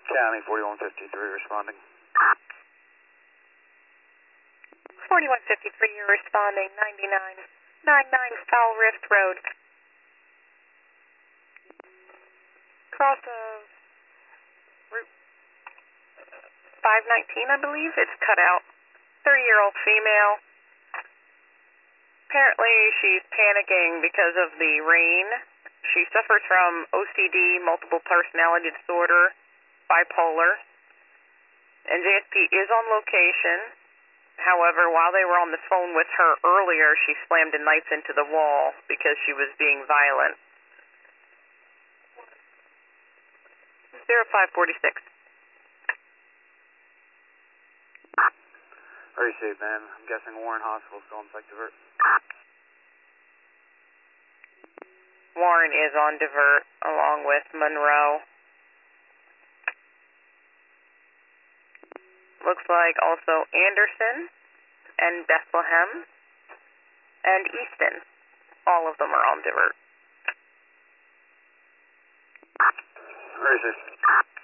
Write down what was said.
County 4153 responding. 4153, you're responding 9999 Foul Rift Road. Cross of Route 519, I believe. It's cut out. 30-year-old female. Apparently she's panicking because of the rain. She suffers from OCD, multiple personality disorder, bipolar. NJSP is on location. However, while they were on the phone with her earlier, she slammed a knife into the wall because she was being violent. 0546. Very safe, man. I'm guessing Warren Hospital still on psych divert. Warren is on divert along with Monroe. Looks like also Anderson and Bethlehem and Easton. All of them are on divert. Very safe.